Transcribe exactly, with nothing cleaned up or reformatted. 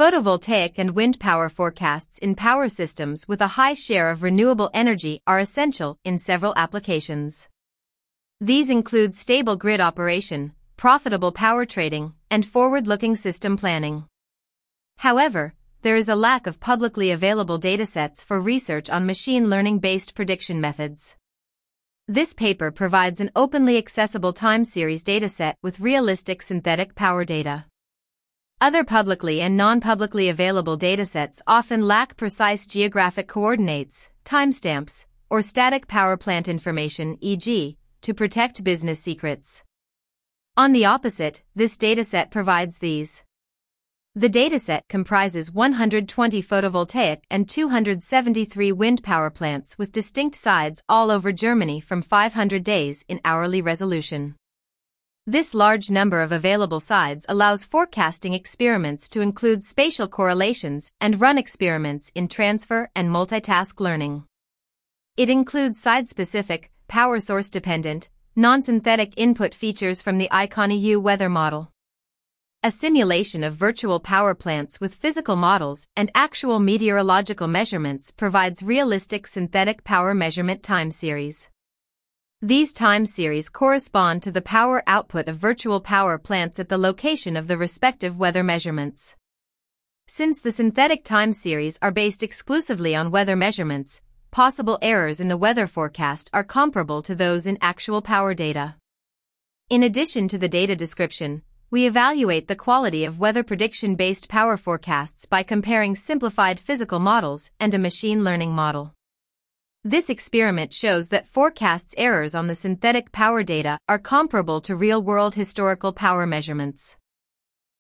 Photovoltaic and wind power forecasts in power systems with a high share of renewable energy are essential in several applications. These include stable grid operation, profitable power trading, and forward-looking system planning. However, there is a lack of publicly available datasets for research on machine learning-based prediction methods. This paper provides an openly accessible time series dataset with realistic synthetic power data. Other publicly and non-publicly available datasets often lack precise geographic coordinates, timestamps, or static power plant information, for example, to protect business secrets. On the opposite, this dataset provides these. The dataset comprises one hundred twenty photovoltaic and two hundred seventy-three wind power plants with distinct sites all over Germany from five hundred days in hourly resolution. This large number of available sites allows forecasting experiments to include spatial correlations and run experiments in transfer and multitask learning. It includes site-specific, power source-dependent, non-synthetic input features from the ICON E U weather model. A simulation of virtual power plants with physical models and actual meteorological measurements provides realistic synthetic power measurement time series. These time series correspond to the power output of virtual power plants at the location of the respective weather measurements. Since the synthetic time series are based exclusively on weather measurements, possible errors in the weather forecast are comparable to those in actual power data. In addition to the data description, we evaluate the quality of weather prediction-based power forecasts by comparing simplified physical models and a machine learning model. This experiment shows that forecasts errors on the synthetic power data are comparable to real-world historical power measurements.